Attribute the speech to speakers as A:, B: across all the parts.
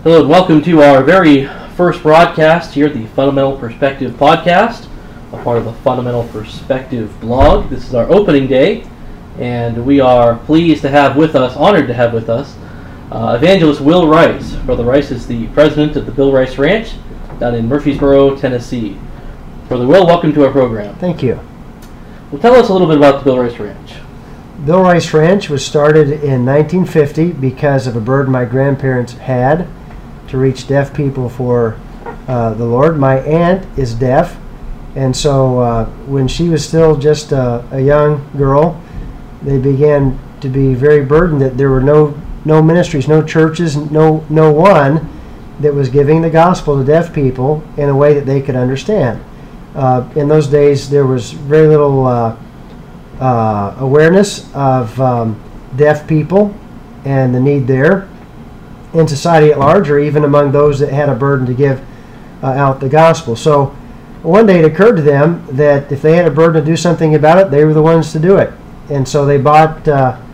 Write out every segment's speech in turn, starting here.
A: Hello and welcome to our very first broadcast here at the Fundamental Perspective Podcast, a part of the Fundamental Perspective blog. This is our opening day, and we are pleased to have with us, honored to have with us, Evangelist Will Rice. Brother Rice is the president of the Bill Rice Ranch down in Murfreesboro, Tennessee. Brother Will, welcome to our program.
B: Thank you.
A: Well, tell us a little bit about the Bill Rice Ranch.
B: Bill Rice Ranch was started in 1950 because of a burden my grandparents had to reach deaf people for the Lord. My aunt is deaf, and so when she was still just a young girl, they began to be very burdened that there were no ministries, no churches, no one that was giving the gospel to deaf people in a way that they could understand. In those days, there was very little awareness of deaf people and the need there in society at large, or even among those that had a burden to give out the gospel. So one day it occurred to them that if they had a burden to do something about it, they were the ones to do it. And so they bought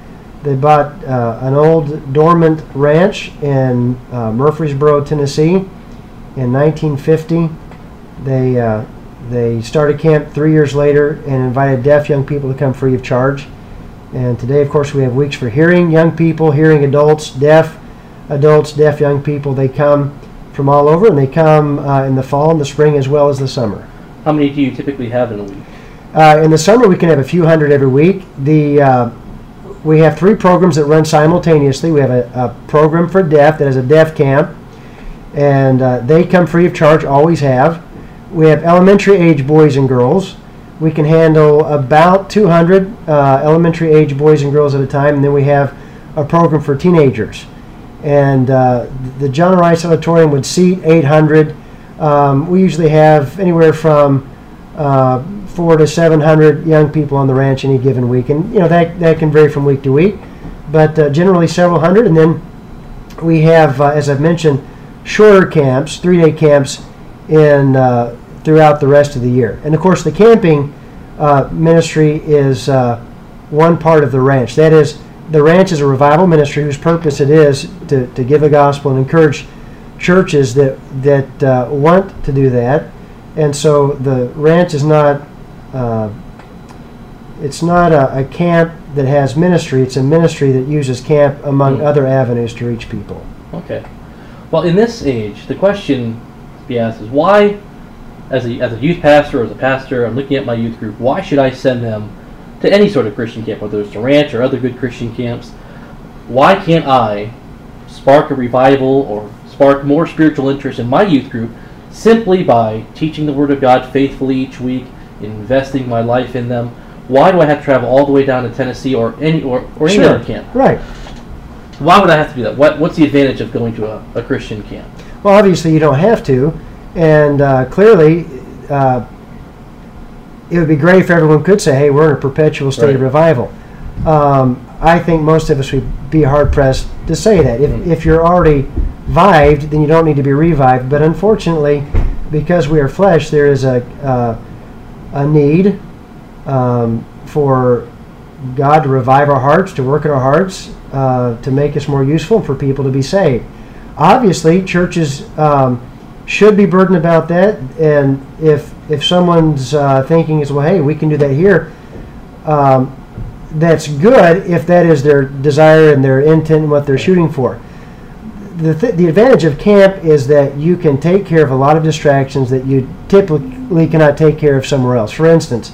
B: an old dormant ranch in Murfreesboro, Tennessee. In 1950, they started camp 3 years later and invited deaf young people to come free of charge. And today, of course, we have weeks for hearing young people, hearing adults, deaf young people. They come from all over, and they come in the fall and the spring as well as the summer.
A: How many do you typically have in a week?
B: In the summer, we can have a few hundred every week. We have 3 programs that run simultaneously. We have a program for deaf that is a deaf camp, and they come free of charge, always have. We have elementary age boys and girls. We can handle about 200 elementary age boys and girls at a time, and then we have a program for teenagers. And the John Rice Auditorium would seat 800. We usually have anywhere from 400 to 700 young people on the ranch any given week, and that can vary from week to week, but generally several hundred. And then we have, as I've mentioned, shorter camps, 3-day camps in throughout the rest of the year. And of course, the camping ministry is one part of the ranch. That is, the ranch is a revival ministry whose purpose it is to give the gospel and encourage churches that want to do that. And so the ranch is not it's not a camp that has ministry. It's a ministry that uses camp among other avenues to reach people.
A: Okay. Well, in this age, the question to be asked is why, as a youth pastor or as a pastor, I'm looking at my youth group, why should I send them to any sort of Christian camp, whether it's a ranch or other good Christian camps? Why can't I spark a revival or spark more spiritual interest in my youth group simply by teaching the Word of God faithfully each week, investing my life in them? Why do I have to travel all the way down to Tennessee or any other camp?
B: Right.
A: Why would I have to do that? What's the advantage of going to a Christian camp?
B: Well, obviously you don't have to, and clearly it would be great if everyone could say, hey, we're in a perpetual state of revival. I think most of us would be hard-pressed to say that. If you're already revived, then you don't need to be revived. But unfortunately, because we are flesh, there is a need for God to revive our hearts, to work in our hearts, to make us more useful, and for people to be saved. Obviously, churches should be burdened about that, and if someone's thinking is, well, hey, we can do that here, that's good if that is their desire and their intent and what they're shooting for. The advantage of camp is that you can take care of a lot of distractions that you typically cannot take care of somewhere else. For instance,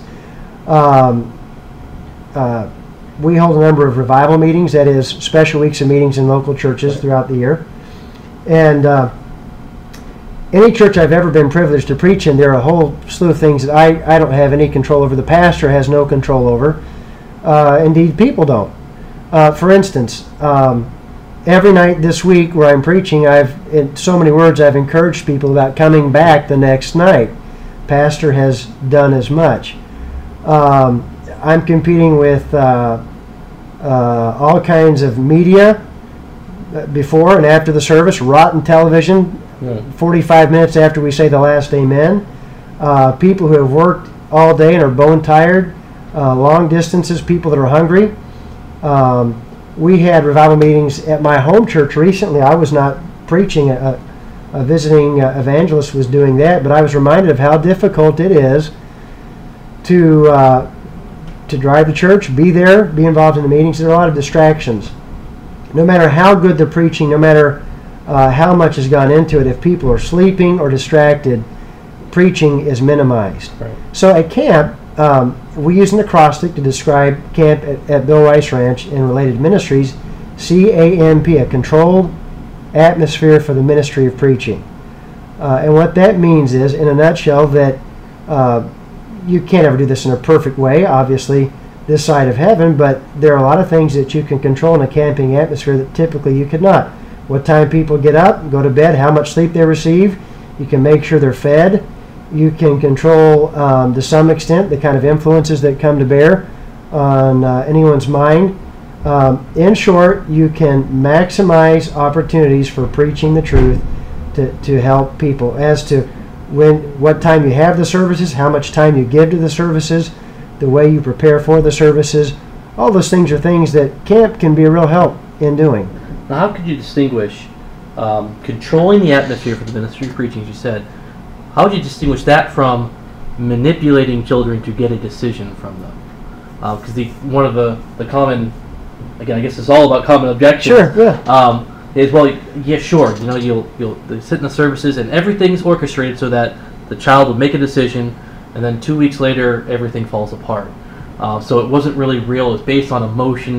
B: we hold a number of revival meetings, that is, special weeks of meetings in local churches throughout the year. And any church I've ever been privileged to preach in, there are a whole slew of things that I don't have any control over. The pastor has no control over. Indeed, people don't. For instance, every night this week where I'm preaching, in so many words, I've encouraged people about coming back the next night. Pastor has done as much. I'm competing with all kinds of media before and after the service, rotten television, 45 minutes after we say the last amen. People who have worked all day and are bone tired, long distances, people that are hungry. We had revival meetings at my home church recently. I was not preaching. A visiting evangelist was doing that, but I was reminded of how difficult it is to drive to church, be there, be involved in the meetings. There are a lot of distractions. No matter how good the preaching, no matter how much has gone into it, if people are sleeping or distracted, preaching is minimized.
A: Right.
B: So at camp, we use an acrostic to describe camp at Bill Rice Ranch and related ministries, CAMP, a controlled atmosphere for the ministry of preaching. And what that means is, in a nutshell, that you can't ever do this in a perfect way, obviously, this side of heaven, but there are a lot of things that you can control in a camping atmosphere that typically you could not. What time people get up, go to bed, how much sleep they receive. You can make sure they're fed. You can control, to some extent, the kind of influences that come to bear on anyone's mind. In short, you can maximize opportunities for preaching the truth to help people. As to what time you have the services, how much time you give to the services, the way you prepare for the services, all those things are things that camp can be a real help in doing.
A: Now, how could you distinguish controlling the atmosphere for the ministry of preaching, as you said? How would you distinguish that from manipulating children to get a decision from them? Because one of the common, again, I guess it's all about common objections.
B: Sure. Yeah.
A: Is, well, yeah, sure. You'll sit in the services and everything's orchestrated so that the child will make a decision, and then 2 weeks later everything falls apart. So it wasn't really real. It was based on emotion.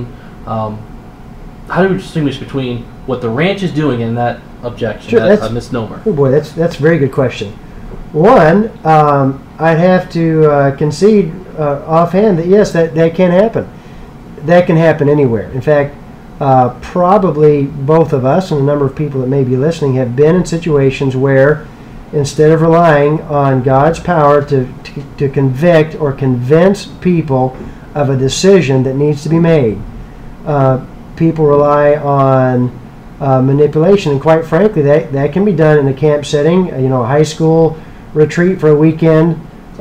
A: How do we distinguish between what the ranch is doing and that objection,
B: sure,
A: that misnomer?
B: Oh boy, that's a very good question. One, I'd have to concede offhand that yes, that can happen. That can happen anywhere. In fact, probably both of us and a number of people that may be listening have been in situations where instead of relying on God's power to convict or convince people of a decision that needs to be made, people rely on manipulation, and quite frankly, that can be done in a camp setting, a high school retreat for a weekend,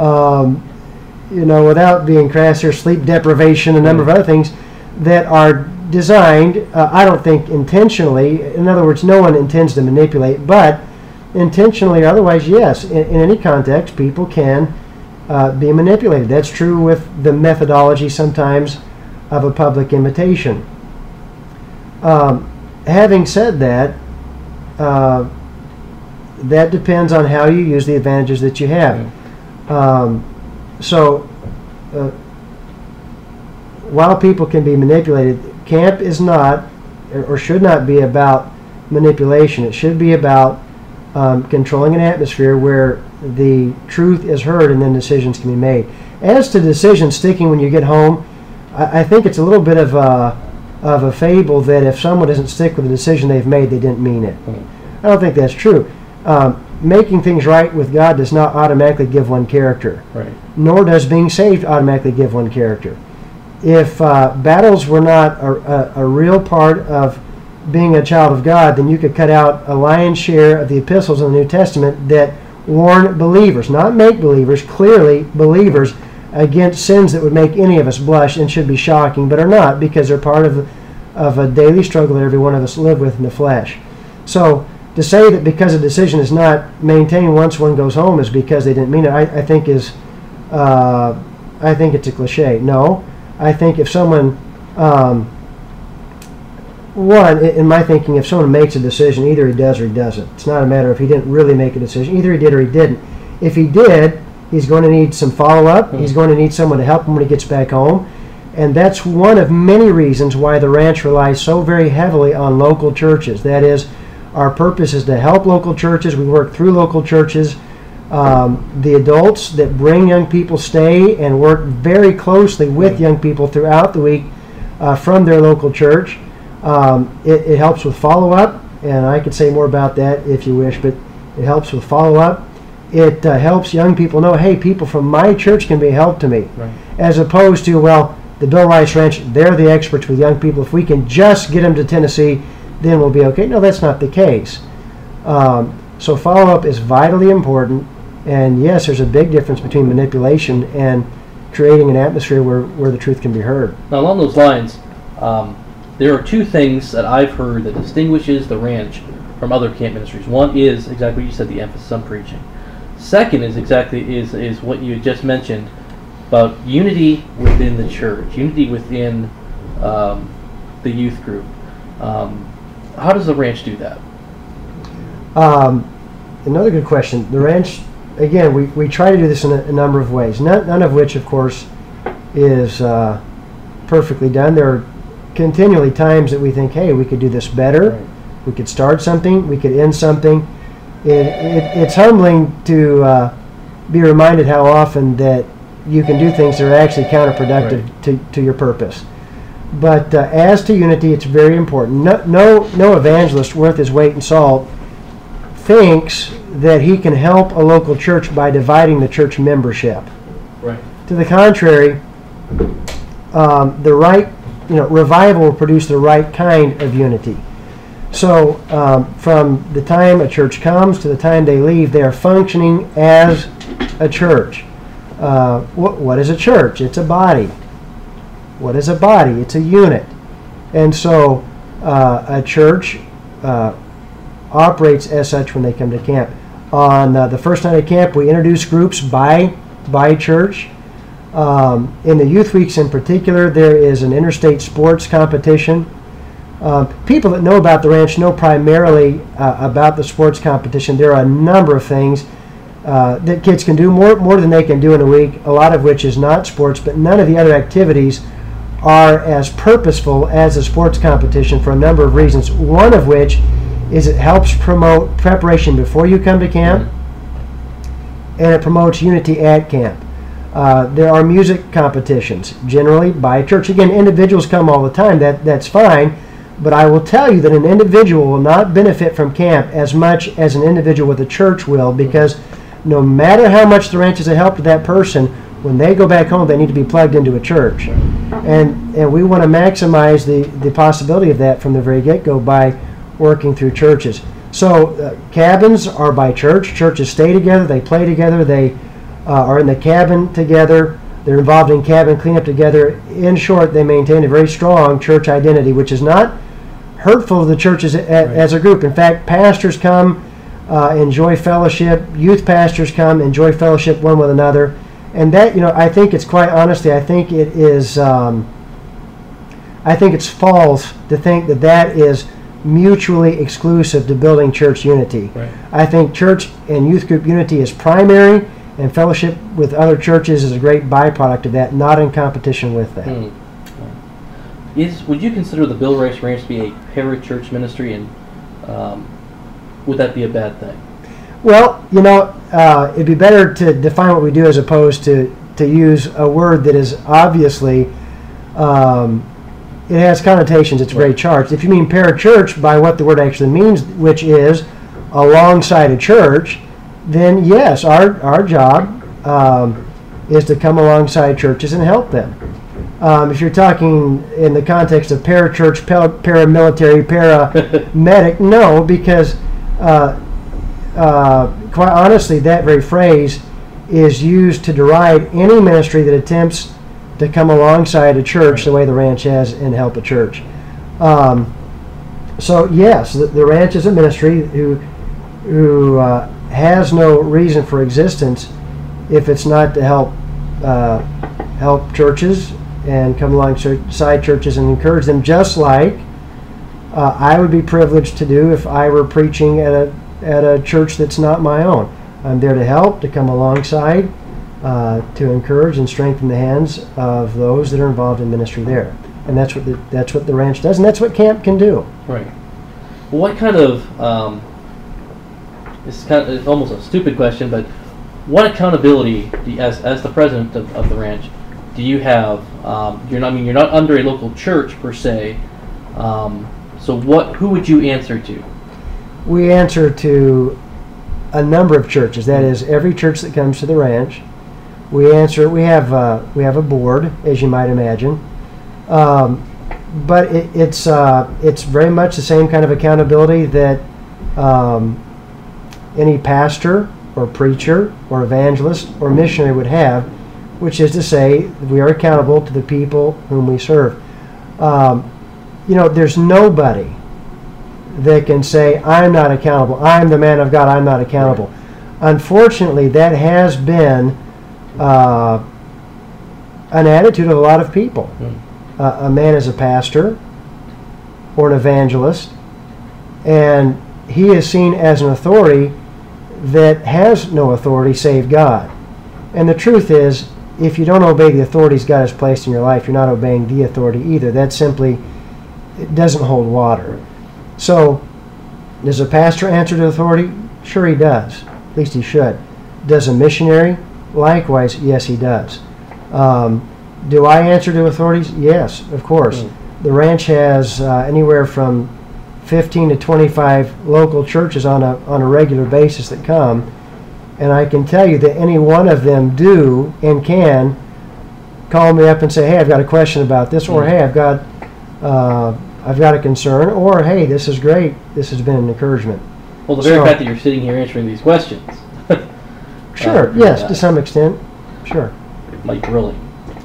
B: without being crass here, sleep deprivation, a number of other things that are designed, I don't think intentionally, in other words, no one intends to manipulate, but intentionally or otherwise, yes, in any context, people can be manipulated. That's true with the methodology sometimes of a public invitation. Having said that, that depends on how you use the advantages that you have. While people can be manipulated, camp is not or should not be about manipulation. It should be about controlling an atmosphere where the truth is heard and then decisions can be made. As to decisions sticking when you get home, I think it's a little bit of a fable that if someone doesn't stick with the decision they've made, they didn't mean it. I don't think that's true. Making things right with God does not automatically give one character.
A: Right.
B: Nor does being saved automatically give one character. If battles were not a real part of being a child of God, then you could cut out a lion's share of the epistles in the New Testament that warn believers, not make-believers, clearly believers, against sins that would make any of us blush and should be shocking, but are not, because they're part of a daily struggle that every one of us live with in the flesh. So to say that because a decision is not maintained once one goes home is because they didn't mean it, I think it's a cliche. No, I think if someone, in my thinking, if someone makes a decision, either he does or he doesn't. It's not a matter of he didn't really make a decision. Either he did or he didn't. If he did, he's going to need some follow-up. He's going to need someone to help him when he gets back home. And that's one of many reasons why the ranch relies so very heavily on local churches. That is, our purpose is to help local churches. We work through local churches. The adults that bring young people stay and work very closely with young people throughout the week from their local church. It helps with follow-up, and I could say more about that if you wish, but it helps with follow-up. It helps young people know, hey, people from my church can be a help to me. Right. As opposed to, well, the Bill Rice Ranch, they're the experts with young people. If we can just get them to Tennessee, then we'll be okay. No, that's not the case. So follow-up is vitally important, and yes, there's a big difference between manipulation and creating an atmosphere where the truth can be heard.
A: Now, along those lines, there are two things that I've heard that distinguishes the ranch from other camp ministries. One is exactly what you said, the emphasis on preaching. Second is exactly is what you just mentioned about unity within the church, unity within the youth group. How does the ranch do that?
B: Another good question. The ranch, again, we try to do this in a number of ways, none of which, of course, is perfectly done. There are continually times that we think, hey, we could do this better.
A: Right.
B: We could start something. We could end something. It's humbling to be reminded how often that you can do things that are actually counterproductive to your purpose. But as to unity, it's very important. No evangelist worth his weight in salt thinks that he can help a local church by dividing the church membership.
A: Right.
B: To the contrary, the right, revival will produce the right kind of unity. So from the time a church comes to the time they leave, they are functioning as a church. What is a church? It's a body. What is a body? It's a unit. And so a church operates as such when they come to camp. On the first night of camp, we introduce groups by church. In the youth weeks in particular, there is an interstate sports competition. People that know about the ranch know primarily about the sports competition. There are a number of things that kids can do, more than they can do in a week, a lot of which is not sports, but none of the other activities are as purposeful as a sports competition for a number of reasons, one of which is it helps promote preparation before you come to camp, and it promotes unity at camp. There are music competitions, generally by church. Again, individuals come all the time, that's fine, but I will tell you that an individual will not benefit from camp as much as an individual with a church will, because no matter how much the ranch is a help to that person, when they go back home, they need to be plugged into a church. And we want to maximize the possibility of that from the very get-go by working through churches. So cabins are by church. Churches stay together. They play together. They are in the cabin together. They're involved in cabin cleanup together. In short, they maintain a very strong church identity, which is not hurtful to the churches as a group. In fact, pastors come, enjoy fellowship. Youth pastors come, enjoy fellowship one with another. And that, I think it's quite honestly, I think it is, I think it's false to think that is mutually exclusive to building church unity.
A: Right.
B: I think church and youth group unity is primary, and fellowship with other churches is a great byproduct of that, not in competition with that.
A: Would you consider the Bill Rice Ranch to be a parachurch ministry, and would that be a bad thing?
B: Well, it'd be better to define what we do as opposed to use a word that is obviously, it has connotations, it's very charged. If you mean parachurch by what the word actually means, which is alongside a church, then yes, our job is to come alongside churches and help them. If you're talking in the context of parachurch, paramilitary, paramedic, no, because quite honestly, that very phrase is used to deride any ministry that attempts to come alongside a church the way the ranch has and help a church. So yes, the ranch is a ministry who has no reason for existence if it's not to help churches and come alongside churches and encourage them, just like I would be privileged to do if I were preaching at a church that's not my own. I'm there to help, to come alongside, to encourage and strengthen the hands of those that are involved in ministry there. And that's what the ranch does, and that's what camp can do.
A: Right. Well, what kind of it's almost a stupid question, but what accountability as the president of the ranch do you have? You're not under a local church per se. So who would you answer to?
B: We answer to a number of churches. That is, every church that comes to the ranch. We have a board, as you might imagine, but it's very much the same kind of accountability that any pastor or preacher or evangelist or missionary would have, which is to say we are accountable to the people whom we serve. There's nobody that can say, I'm not accountable. I'm the man of God. I'm not accountable. Unfortunately, that has been an attitude of a lot of people. A man is a pastor or an evangelist, and he is seen as an authority that has no authority save God. And the truth is, if you don't obey the authorities God has placed in your life, you're not obeying the authority either. That simply, it doesn't hold water. So, does a pastor answer to authority? Sure he does. At least he should. Does a missionary? Likewise, yes he does. Do I answer to authorities? Yes, of course. The ranch has anywhere from 15 to 25 local churches on a regular basis that come, and I can tell you that any one of them do and can call me up and say, hey, I've got a question about this, or hey, I've got a concern, or hey, this is great, this has been an encouragement.
A: Well, the very fact that you're sitting here answering these questions.
B: Sure, yes, to some extent, sure.
A: Like grilling.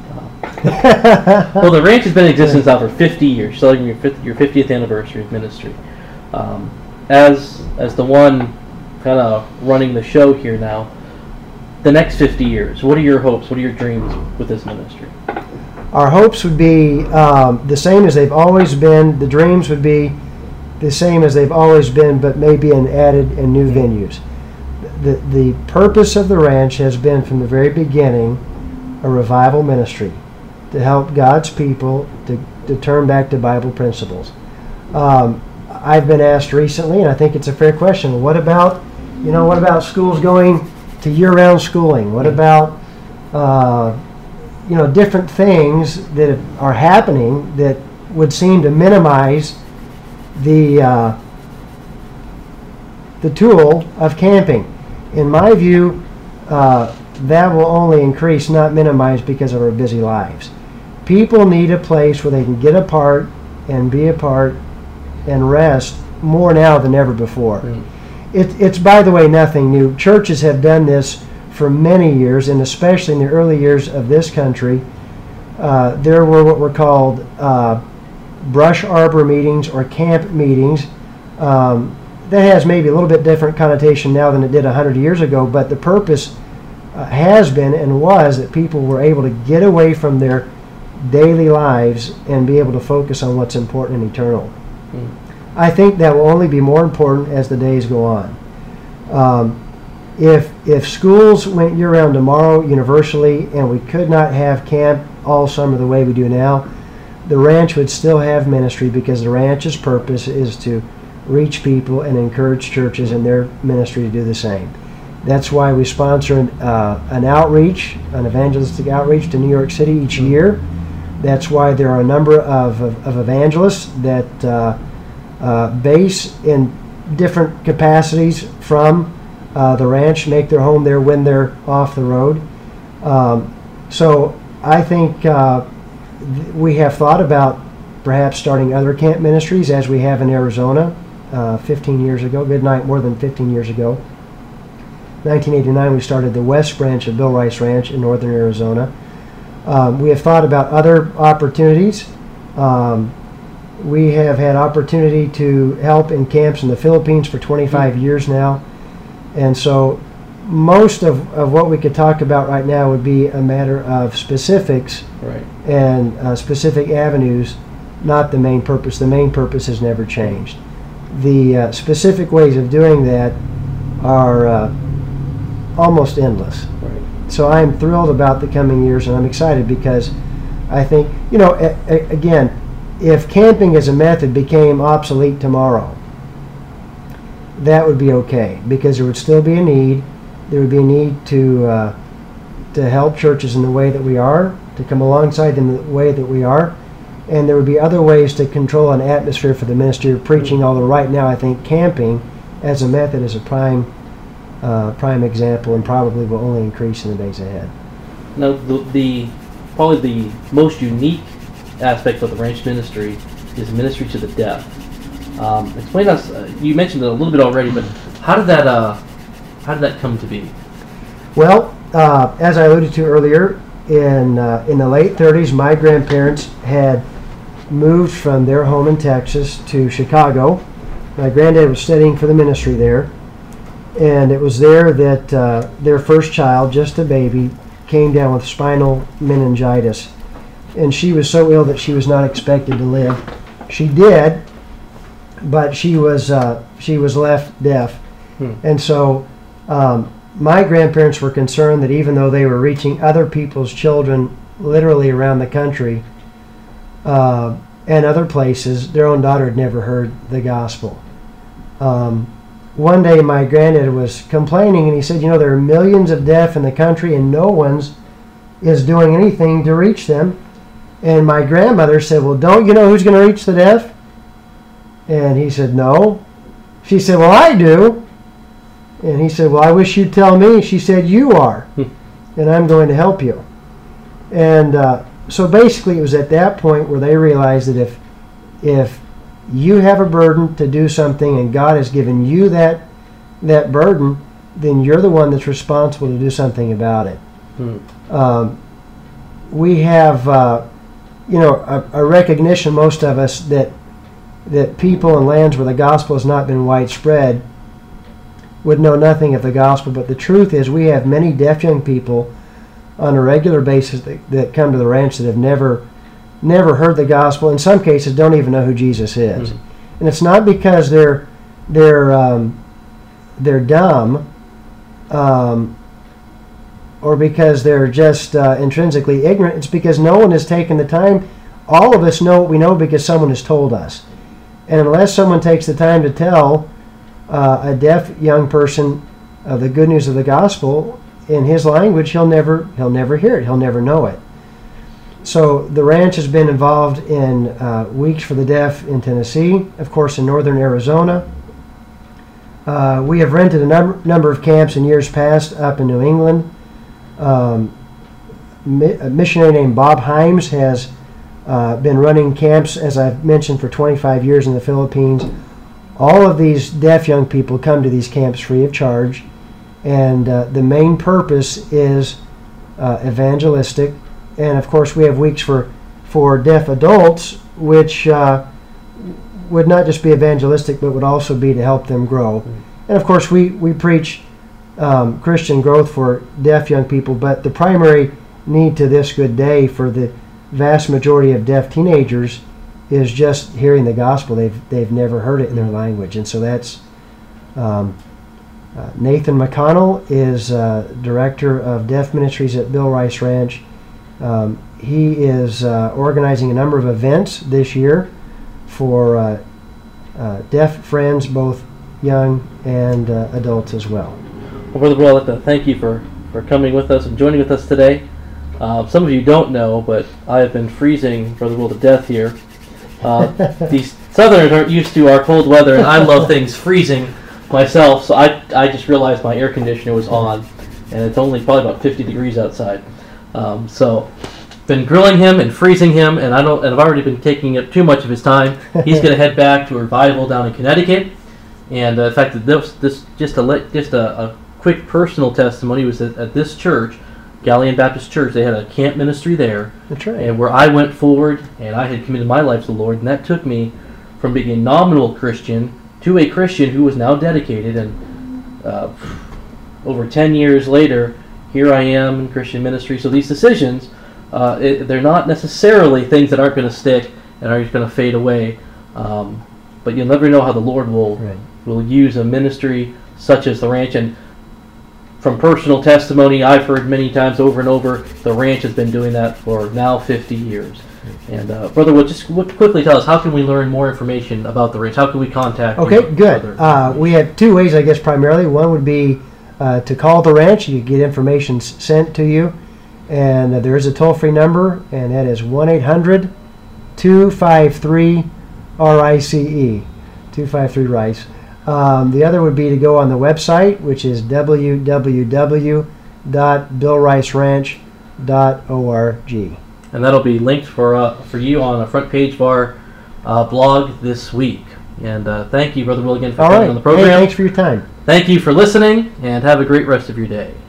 A: Well, the ranch has been in existence now for 50 years, celebrating your 50th anniversary of ministry. As the one kind of running the show here now, the next 50 years, what are your hopes, what are your dreams with this ministry?
B: Our hopes would be the same as they've always been. The dreams would be the same as they've always been, but maybe in added and new venues. The purpose of the ranch has been from the very beginning a revival ministry to help God's people to turn back to Bible principles. I've been asked recently, and I think it's a fair question, what about schools going to year-round schooling? What about different things that are happening that would seem to minimize the tool of camping? In my view, that will only increase, not minimize, because of our busy lives. People need a place where they can get apart and be apart and rest more now than ever before. It's, by the way, nothing new. Churches have done this for many years, and especially in the early years of this country, there were what were called brush arbor meetings or camp meetings. That has maybe a little bit different connotation now than it did 100 years ago, but the purpose has been and was that people were able to get away from their daily lives and be able to focus on what's important and eternal. I think that will only be more important as the days go on. If schools went year-round tomorrow universally and we could not have camp all summer the way we do now, the ranch would still have ministry, because the ranch's purpose is to reach people and encourage churches in their ministry to do the same. That's why we sponsor an outreach, an evangelistic outreach to New York City each year. That's why there are a number of evangelists that base in different capacities from the ranch, make their home there when they're off the road. So I think we have thought about perhaps starting other camp ministries, as we have in Arizona 15 years ago, more than 15 years ago. 1989 we started the West Branch of Bill Rice Ranch in northern Arizona. We have thought about other opportunities. We have had opportunity to help in camps in the Philippines for 25 years now. And so most of what we could talk about right now would be a matter of specifics,
A: right,
B: and specific avenues, not the main purpose. The main purpose has never changed. The specific ways of doing that are almost endless.
A: Right.
B: So I am thrilled about the coming years, and I'm excited because I think, again, if camping as a method became obsolete tomorrow, that would be okay, because there would still be a need. There would be a need to help churches in the way that we are, to come alongside them in the way that we are, and there would be other ways to control an atmosphere for the ministry of preaching, although right now I think camping as a method is a prime example, and probably will only increase in the days ahead.
A: Now, probably the most unique aspect of the ranch ministry is ministry to the deaf. Explain to us. You mentioned it a little bit already, but how did that come to be?
B: Well, as I alluded to earlier, in the late 30s, my grandparents had moved from their home in Texas to Chicago, My granddad was studying for the ministry there, and it was there that their first child, just a baby, came down with spinal meningitis, and she was so ill that she was not expected to live. She did, but she was left deaf, and so my grandparents were concerned that even though they were reaching other people's children literally around the country and other places, their own daughter had never heard the gospel. One day my granddad was complaining, and he said, there are millions of deaf in the country and no one's is doing anything to reach them. And my grandmother said, well, don't you know who's going to reach the deaf? And he said, no. She said, well, I do. And he said, well, I wish you'd tell me. She said, you are, and I'm going to help you. And so basically it was at that point where they realized that if you have a burden to do something and God has given you that burden, then you're the one that's responsible to do something about it. We have, a recognition, most of us, that people in lands where the gospel has not been widespread would know nothing of the gospel. But the truth is we have many deaf young people on a regular basis that come to the ranch that have never heard the gospel. In some cases, don't even know who Jesus is, and it's not because they're dumb, or because they're just intrinsically ignorant. It's because no one has taken the time. All of us know what we know because someone has told us, and unless someone takes the time to tell a deaf young person the good news of the gospel in his language, he'll never hear it. He'll never know it. So the ranch has been involved in Weeks for the Deaf in Tennessee, of course in northern Arizona. We have rented a number of camps in years past up in New England. A missionary named Bob Himes has been running camps, as I've mentioned, for 25 years in the Philippines. All of these deaf young people come to these camps free of charge, and the main purpose is evangelistic. And of course we have weeks for deaf adults, which would not just be evangelistic, but would also be to help them grow. And of course we preach Christian growth for deaf young people, but the primary need to this good day for the vast majority of deaf teenagers is just hearing the gospel. They've never heard it in their language. And so that's Nathan McConnell is director of deaf ministries at Bill Rice Ranch. He is organizing a number of events this year for deaf friends, both young and adults as well.
A: Well, Brother Will, I'd like to thank you for coming with us and joining with us today. Some of you don't know, but I have been freezing Brother Will to death here. These Southerners aren't used to our cold weather, and I love things freezing myself, so I just realized my air conditioner was on, and it's only probably about 50 degrees outside. So been grilling him and freezing him, and I've already been taking up too much of his time. He's going to head back to a revival down in Connecticut, and in fact, this just a quick personal testimony was at this church, Galilean Baptist Church. They had a camp ministry there.
B: That's right.
A: And where I went forward, and I had committed my life to the Lord, and that took me from being a nominal Christian to a Christian who was now dedicated. And over 10 years later, here I am in Christian ministry. So these decisions, they're not necessarily things that aren't going to stick and are just going to fade away. But you'll never know how the Lord will use a ministry such as the ranch. And from personal testimony, I've heard many times over and over, the ranch has been doing that for now 50 years. And Brother Wood, just quickly tell us, how can we learn more information about the ranch? How can we contact you?
B: Okay, good. We have two ways, I guess, primarily. One would be to call the ranch. You get information sent to you. And there is a toll-free number, and that is 1-800-253-RICE, 253-RICE. The other would be to go on the website, which is www.billriceranch.org.
A: And that'll be linked for you on the front page of our blog this week. And thank you, Brother Will, again for coming on the program.
B: Hey, thanks for your time.
A: Thank you for listening, and have a great rest of your day.